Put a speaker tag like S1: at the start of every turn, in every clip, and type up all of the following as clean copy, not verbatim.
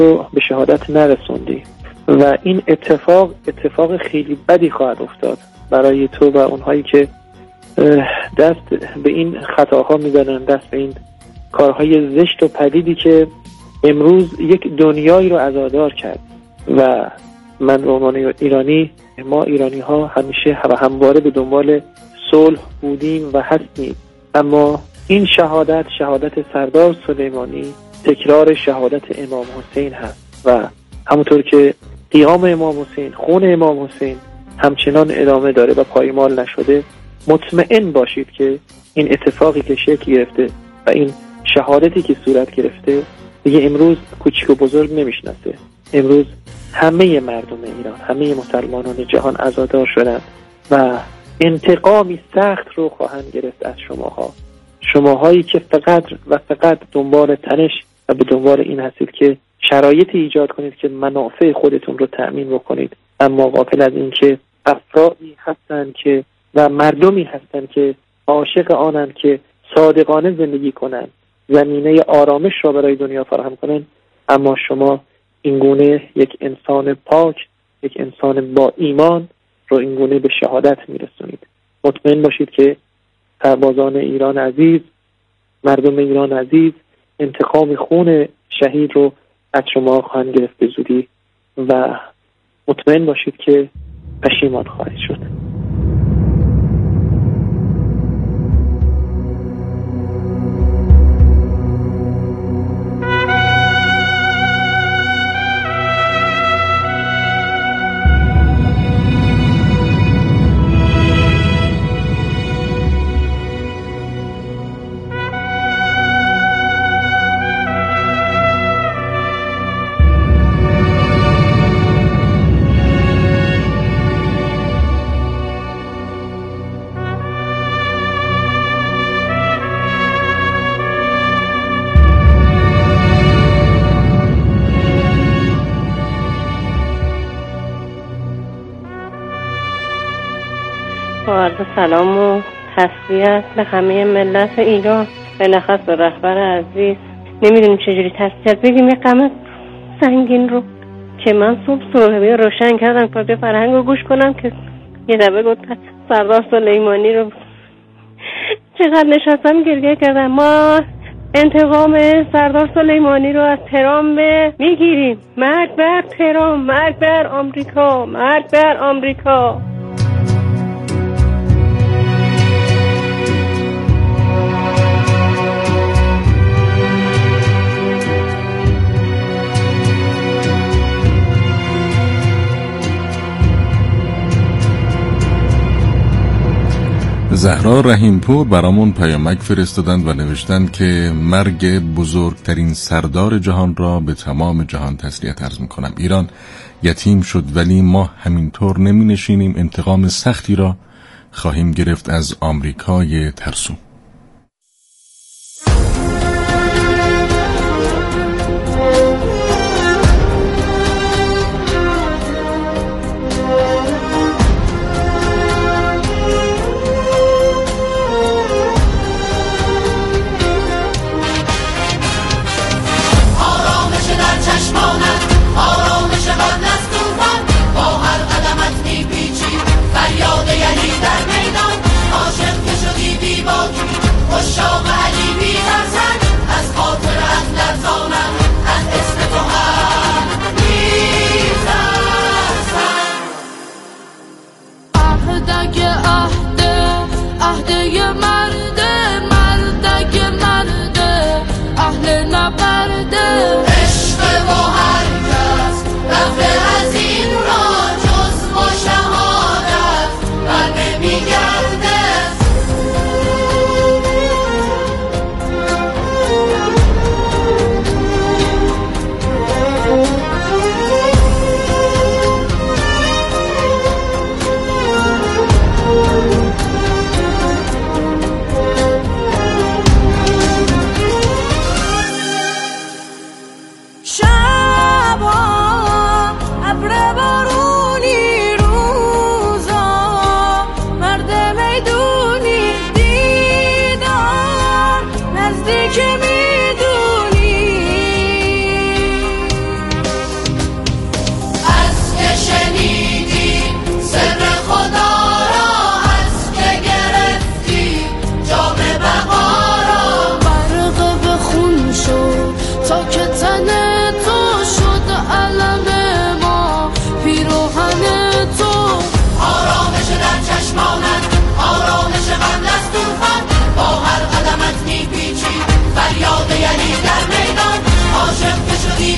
S1: رو به شهادت نرسوندی و این اتفاق خیلی بدی خواهد افتاد برای تو و اونهایی که دست به این خطاها میزنن، دست به این کارهای زشت و پلیدی که امروز یک دنیایی رو عزادار کرد. و من به عنوان ایرانی، ما ایرانی ها همیشه و همواره به دنبال صلح بودیم و هستیم، اما این شهادت سردار سلیمانی تکرار شهادت امام حسین هست و همونطور که قیام امام حسین، خون امام حسین همچنان ادامه داره و پایمال نشده، مطمئن باشید که این اتفاقی که شکل گرفته و این شهادتی که صورت گرفته دیگه امروز کوچیک و بزرگ نمیشناسه. امروز همه مردم ایران، همه مسلمانان جهان عزادار شدند و انتقامی سخت رو خواهند گرفت از شماهایی که فقط دنبال تنش و به دنبال این هستید که شرایطی ایجاد کنید که منافع خودتون رو تأمین بکنید، اما غافل از این که افرادی هستند که و مردمی هستند که عاشق آنند که صادقانه زندگی کنند، زمینه آرامش را برای دنیا فراهم کنند، اما شما اینگونه یک انسان پاک، یک انسان با ایمان رو اینگونه به شهادت میرسونید. مطمئن باشید که سربازان ایران عزیز، مردم ایران عزیز، انتقام خون شهید رو از شما خواهند گرفت به زودی و مطمئن باشید که پشیمان خواهید شد.
S2: عرض سلام و تسلیت به همه ملت ایران، بالاخص به رهبر عزیز. نمیدونیم چجوری تسلیت بگیم یه غم سنگین رو که من صبح روشن کردم که فرهنگ رو گوش کنم که یه دفعه گفت سردار سلیمانی رو. چقدر نشستم گریه کردم. ما انتقام سردار سلیمانی رو از تهران میگیریم. مرگ بر تهران، مرگ بر آمریکا، مرگ بر آمریکا.
S3: زهرا رحیمپور برامون پیامک فرستادند و نوشتند که مرگ بزرگترین سردار جهان را به تمام جهان تسلیت عرض میکنم. ایران یتیم شد ولی ما همینطور نمی نشینیم، انتقام سختی را خواهیم گرفت از آمریکای ترسو.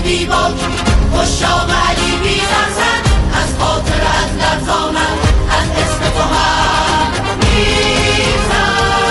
S4: بی باکی اشاق علی بی زرزن از خاطر از لرزانم از اسم تو هم می‌ترسم.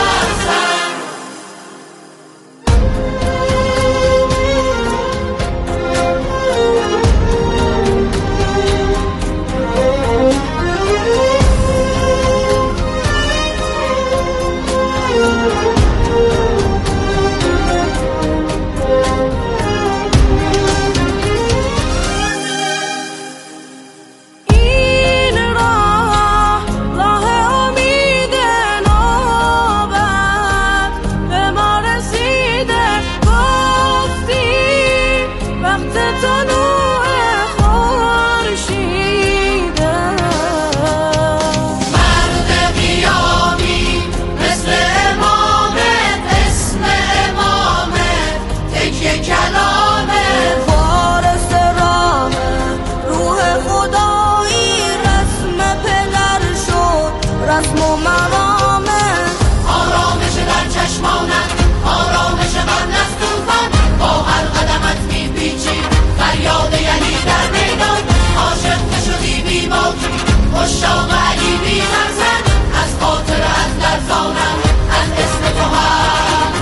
S4: اشاق علی بی زرزن از خاطر از لرزانم از اسم تو هم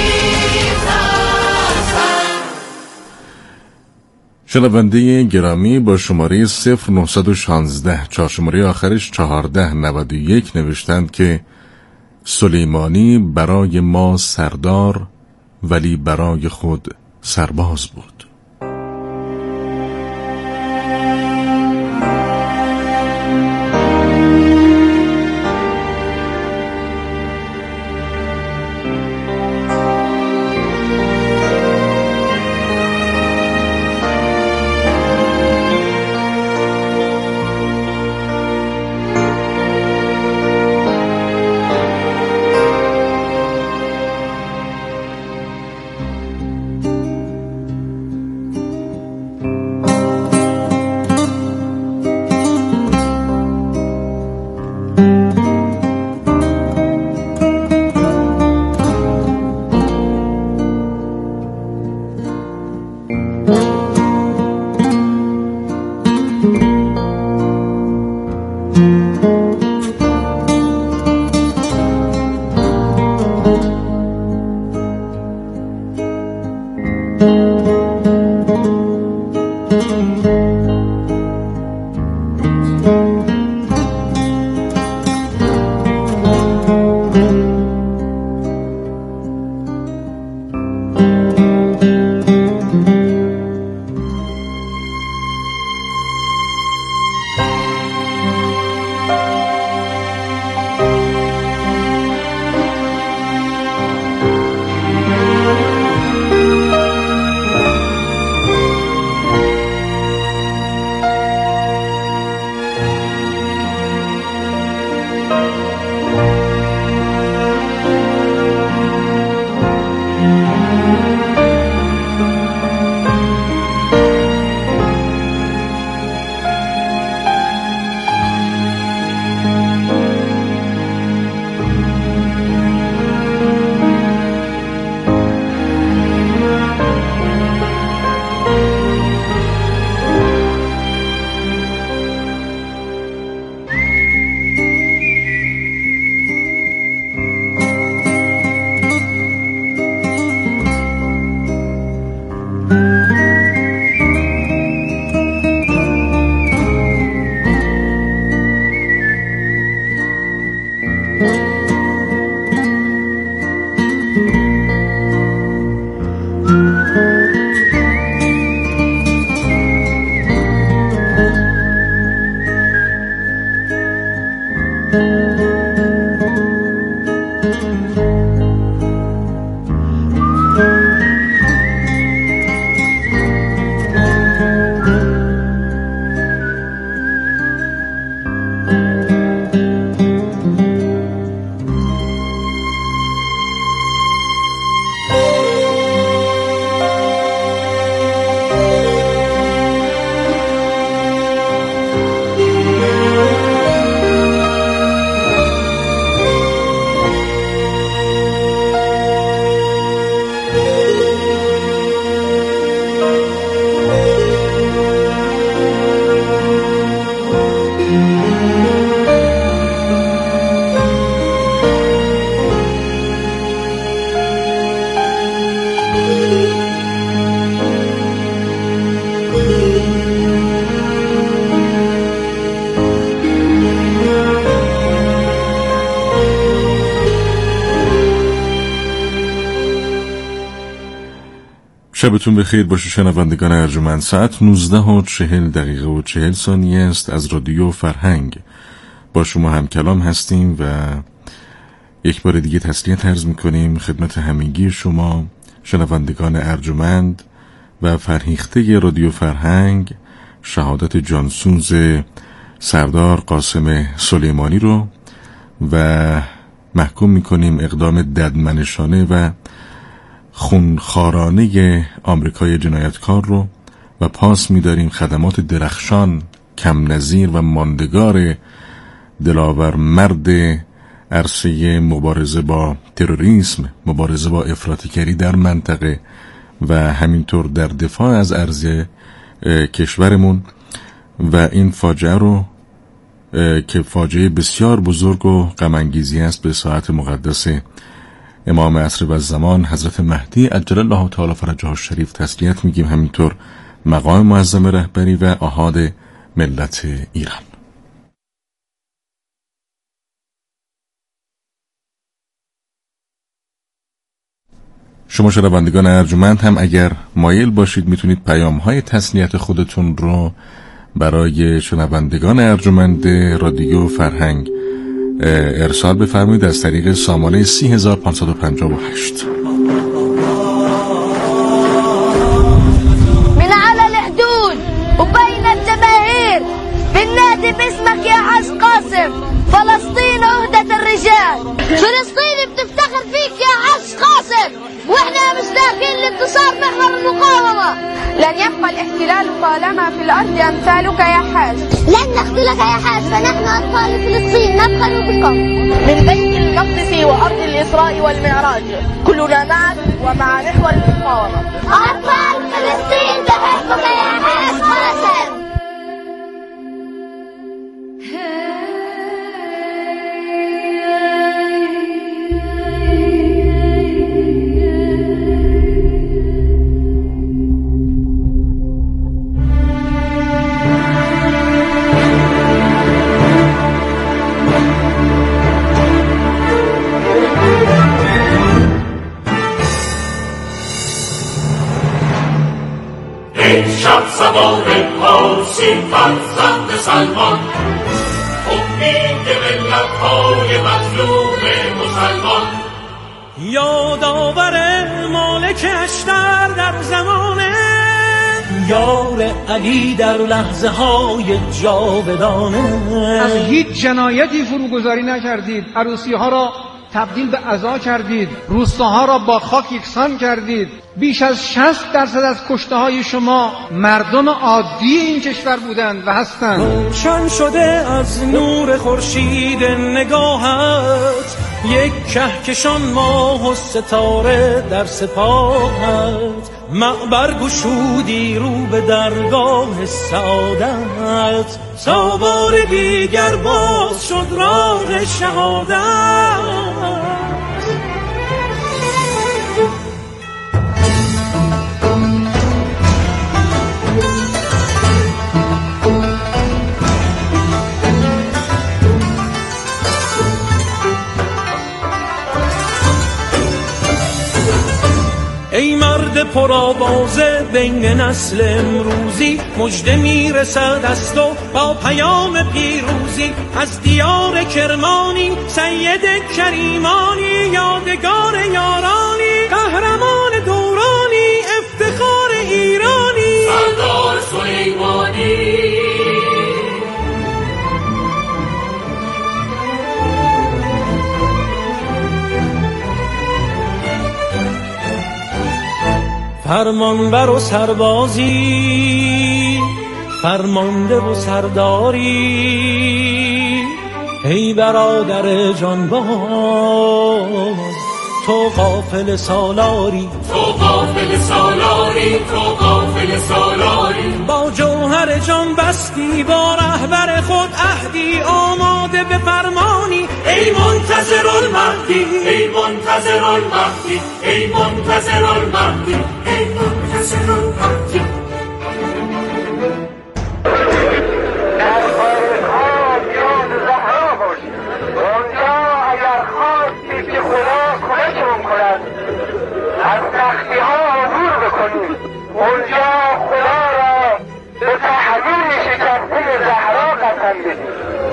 S4: می‌ترسم.
S3: شنونده گرامی، با شماره 0916 چهارشماره آخرش 1491 نوشتند که سلیمانی برای ما سردار ولی برای خود سرباز بود. شبتون بخیر باشه شنوندگان ارجمند. ساعت 19:40 است از رادیو فرهنگ. با شما هم کلام هستیم و یک بار دیگه تسلیت عرض میکنیم خدمت همگی شما شنوندگان ارجمند و فرهیخته رادیو فرهنگ شهادت جانسوز سردار قاسم سلیمانی رو و محکوم میکنیم اقدام ددمنشانه و خونخوارانه آمریکای جنایتکار رو و پاس می‌داریم خدمات درخشان، کم نظیر و ماندگار دلاور مرد عرصه مبارزه با تروریسم، مبارزه با افراطیگری در منطقه و همینطور در دفاع از ارض کشورمون و این فاجعه رو که فاجعه بسیار بزرگ و غم انگیزی است به ساعت مقدس امام عصر و زمان حضرت مهدی عجل الله تعالی فرجه الشریف تسلیت میگیم، همینطور مقام معظم رهبری و آحاد ملت ایران. شما شنوندگان ارجمند هم اگر مایل باشید میتونید پیام‌های تسلیت خودتون رو برای شنوندگان ارجمند رادیو فرهنگ ارسال بفرمایید از طریق سامانه 30558.
S5: من على الحدود وبين الجماهير بالنادي باسمك يا حاج قاسم، فلسطين عهدة الرجال. فلسطين بتفتخر فيك يا حاج قاسم، واحنا مشتاقين لانتصار محور المقاومة. لن يبقى الاحتلال طالما في الأرض أمثالك يا حاج. لن نقتلك يا حاج، فنحن أطفال فلسطين نبخل بكم. من بيت المقدس وأرض الإسراء والمعراج كلنا معك ومع محور المقاومة. أطفال فلسطين تحبك يا حاج قاسم.
S4: سوار پارسی فرزند سلمان، امید ملت‌های مظلوم مسلمان.
S6: یادآور مالک اشتر در زمانه، یار علی در لحظه های جاودانه.
S7: از هیچ جنایتی فروگذاری نکردید، عروسی ها را تبدیل به عزا کردید، روستاها را با خاک یکسان کردید. بیش از 60% از کشته های شما مردم عادی این کشور بودند و هستند.
S6: روشن شده از نور خورشید نگاهت، یک کهکشان ماه و ستاره در سپاهت. معبر گشودی رو به درگاه سعادت، تا بار دیگر باز شد راه شهادت. ای مرد پرآوازه بین نسل امروزی، مژده میرسد از تو با پیام پیروزی. از دیار کرمانی سید کریمانی، یادگار یارانی قهرمان دورانی، افتخار ایرانی
S4: سردار سلیمانی.
S6: فرمانبر و سربازی، فرمانده و سرداری، ای برادر جانباز تو قافل سالاری.
S4: تو قافل سالاری، تو قافل سالاری.
S6: با جوهر جان بستی با رهبر خود عهدی، آماده به فرمانی.
S4: ای منتظر المهدی، ای منتظر المهدی، ای منتظر المهدی، ای منتظر المهدی.
S8: در خارج‌ها بیاد زهرا باش، اونجا اگر خواستید که خدا کمکمون کند، از سختی‌ها عبور بکنید. تن بدید.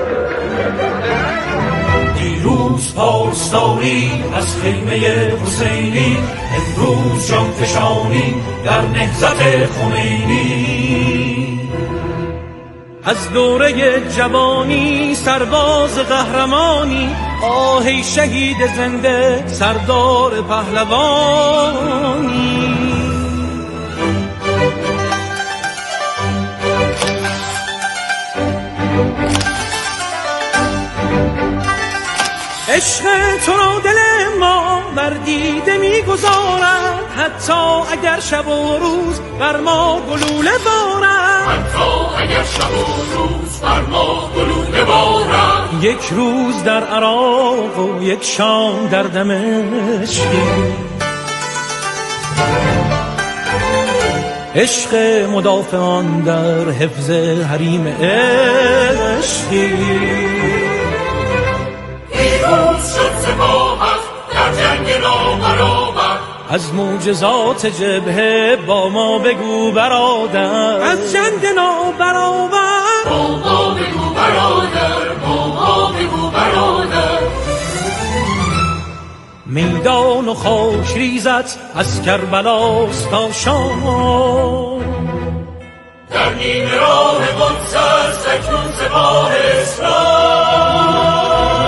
S6: دیروز پاسداری از خیمه حسینی، امروز جان فشانی در نهضت خمینی. از دوره جوانی سرباز قهرمانی، آهی شهید زنده سردار پهلوانی. عشق تو را دل ما بر دیده می‌گذارد، حتی اگر شب و روز بر ما گلوله بارد.
S4: حتی اگر شب و روز بر ما گلوله بارد.
S6: یک روز در عراق و یک شام در دمشق، عشق مدافعان در حفظ حریم عشقی.
S4: پیروز شد سپاهت در جنگ نابرابر،
S6: از معجزات جبهه با ما بگو برادر. از جنگ نابرابر
S4: با ما بگو برادر، با ما بگو برادر.
S6: میدان و خاک ریزت از کربلاست تا شام،
S4: در نیمه راه قدس است اکنون سپاه اسلام.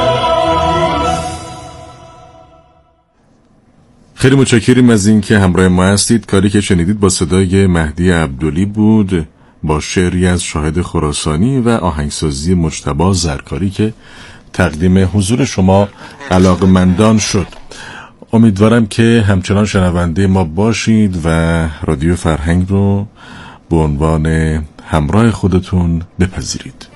S3: خیلی متشکریم از این که همراه ما هستید. کاری که شنیدید با صدای مهدی عبدلی بود، با شعری از شاهد خراسانی و آهنگسازی مجتبی زرکاری که تقدیم حضور شما علاقمندان شد. امیدوارم که همچنان شنونده ما باشید و رادیو فرهنگ رو به عنوان همراه خودتون بپذیرید.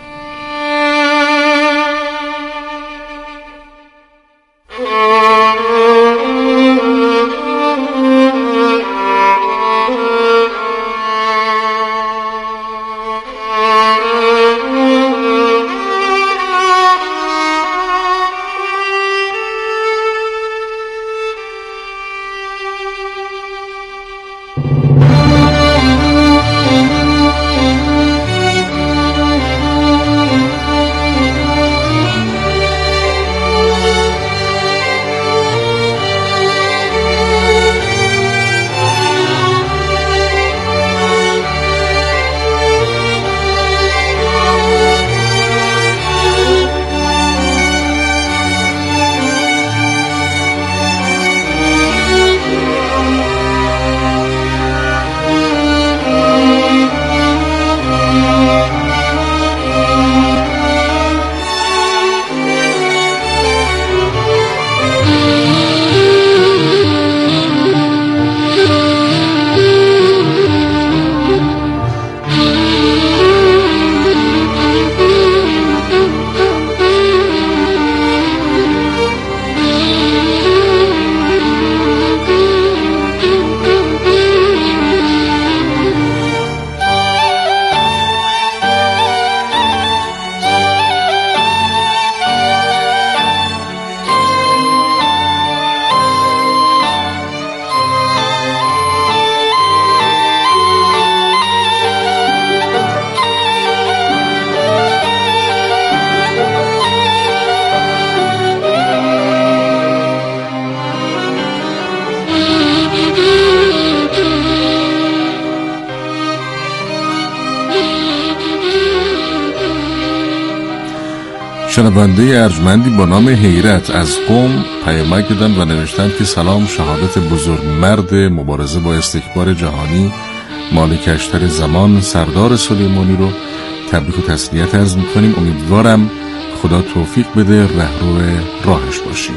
S3: شنونده ارجمندی با نام حیرت از قم پیامک دادن و نوشتن که سلام، شهادت بزرگ مرد مبارزه با استکبار جهانی مالک اشتر زمان سردار سلیمانی رو تبریک و تسلیت عرض میکنیم. امیدوارم خدا توفیق بده رهرو راهش باشیم.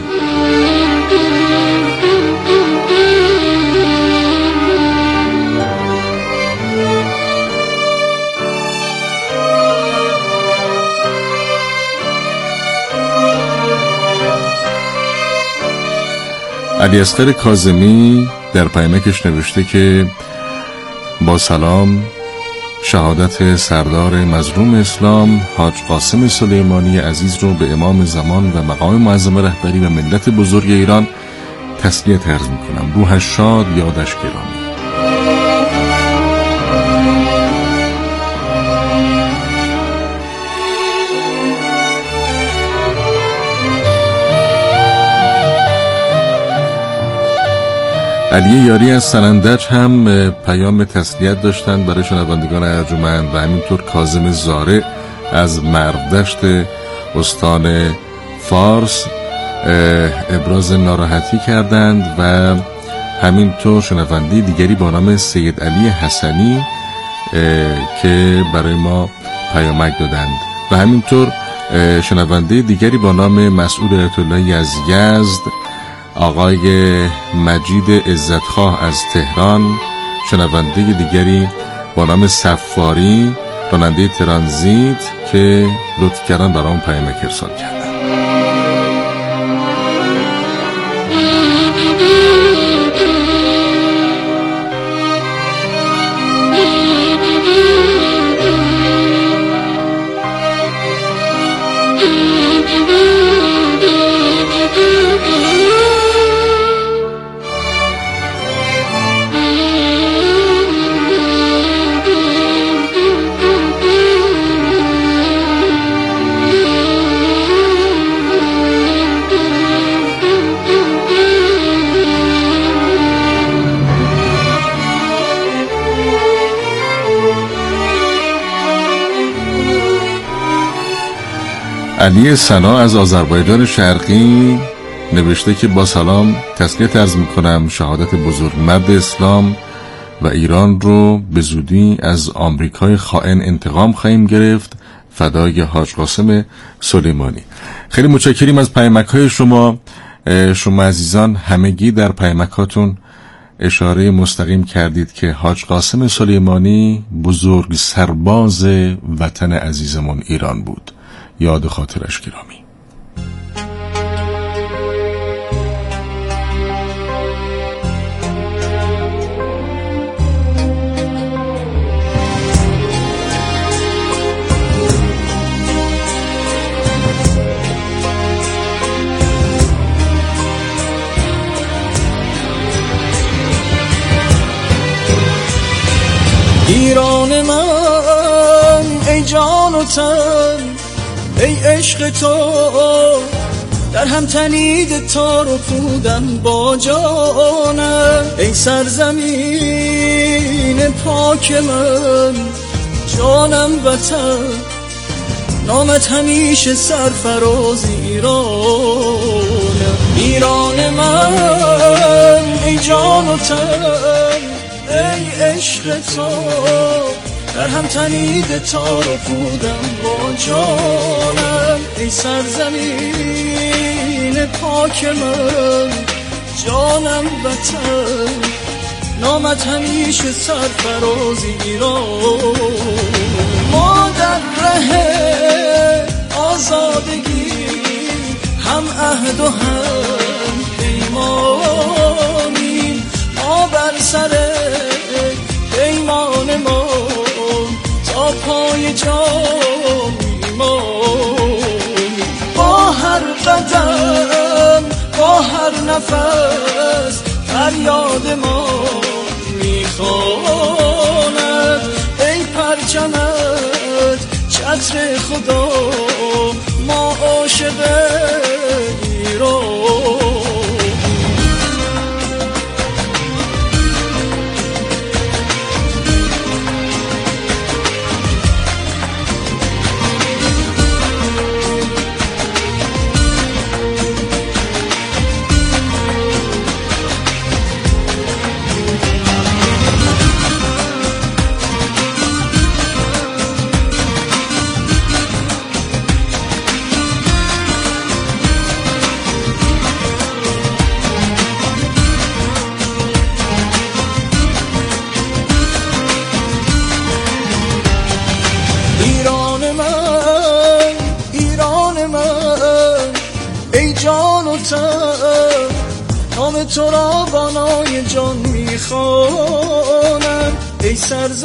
S3: علیاصغر کاظمی در پیامکش نوشته که با سلام، شهادت سردار مظلوم اسلام حاج قاسم سلیمانی عزیز رو به امام زمان و مقام معظم رهبری و ملت بزرگ ایران تسلیت عرض میکنم. روحش شاد، یادش گرامی. علی یاری از سنندج هم پیام تسلیت داشتن برای شنوندگان ارجمند و همینطور کاظم زارع از مرودشت استان فارس ابراز ناراحتی کردند و همینطور شنونده دیگری با نام سید علی حسنی که برای ما پیامک دادند و همینطور شنونده دیگری با نام مسعود آیت‌اللهی از یزد، آقای مجید عزتخواه از تهران، شنونده دیگری با نام صفاری راننده ترانزیت که لطف کردن برام پیامک ارسال کردن. علی سنا از آذربایجان شرقی نوشته که با سلام تسلیت عرض میکنم، شهادت بزرگمرد اسلام و ایران رو به زودی از آمریکای خائن انتقام خواهیم گرفت، فدای حاج قاسم سلیمانی. خیلی متشکریم از پیامک‌های شما. شما عزیزان همگی در پیامکاتون اشاره مستقیم کردید که حاج قاسم سلیمانی بزرگ سرباز وطن عزیزمون ایران بود. یاد خاطرش گرامی.
S6: ایران من ای جان و تن، ای عشق تو در هم تنید تار و پودم با جانم. ای سرزمین پاک من، جانم وطن، نامت همیشه سرفراز ایرانم. ایران من ای جان و تن، ای عشق تو در هم تنید تار و پودم با جانم. ای سرزمین پاک من، جانم وطن، نامت همیشه سرفراز ایران. ما در ره آزادگی هم عهد و هم پیمانیم، ما بر سر پیمان ما تا پای جان میمانیم. با هر قدم با هر نفس فریاد ما میخواند. ای پرچمت چتر خدا، ما عاشق ایران. نام تو را بانای جان میخوانم. ای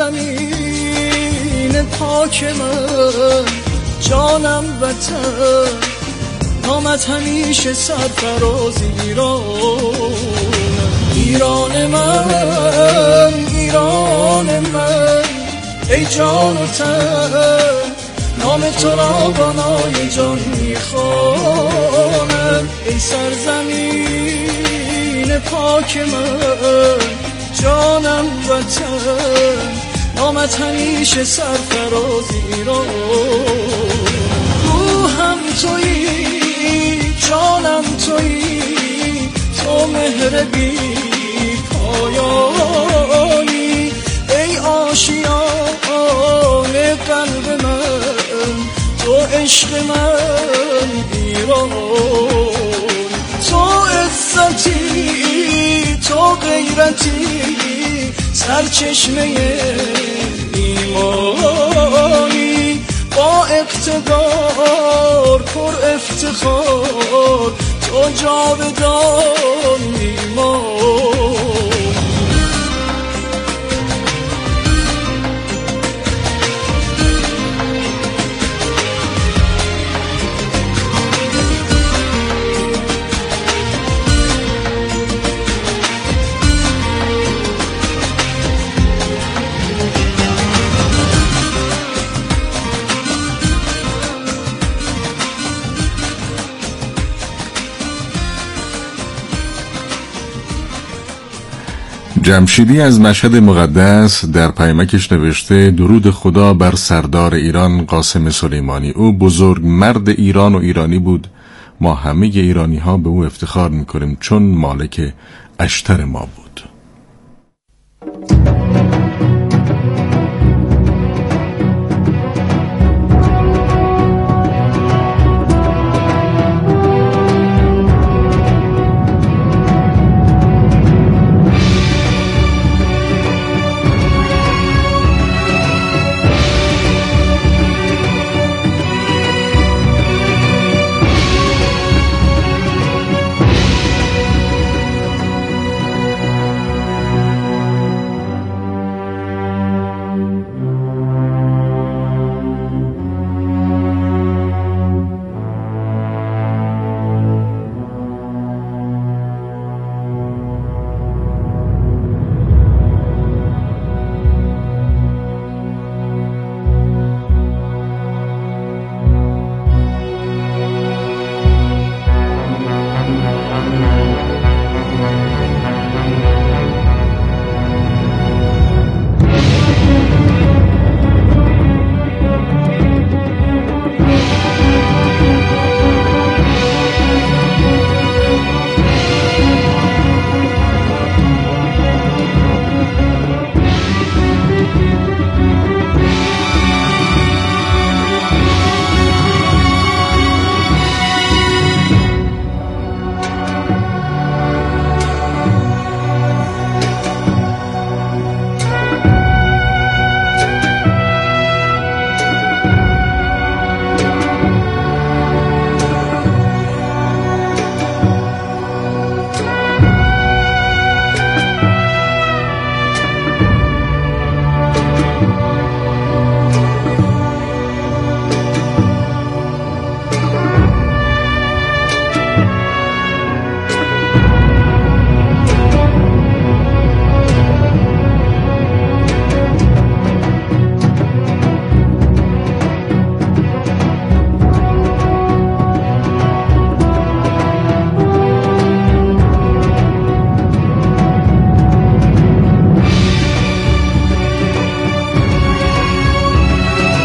S6: سرزمین پاک من، جانم وطن، نامت همیشه سرفراز ایرانم. ایران من، ایران من، ای جان و تن، نام تو را بنای جان میخوانم. ای سرزمین پاک من، جانم وطن، نامت همیشه سرفراز ایران. روحم تویی، جانم تویی، تو مهر بی پایانی. ای آشیان قلب من، تو عشق من ایران. تو عزتی، تو غیرتی، سرچشمه ایمانی. با اقتدار پر افتخار، تو جاودان میمانی.
S3: جمشیدی از مشهد مقدس در پیامکش نوشته: درود خدا بر سردار ایران قاسم سلیمانی. او بزرگ مرد ایران و ایرانی بود. ما همه ایرانی ها به او افتخار میکنیم چون مالک اشتر ما بود.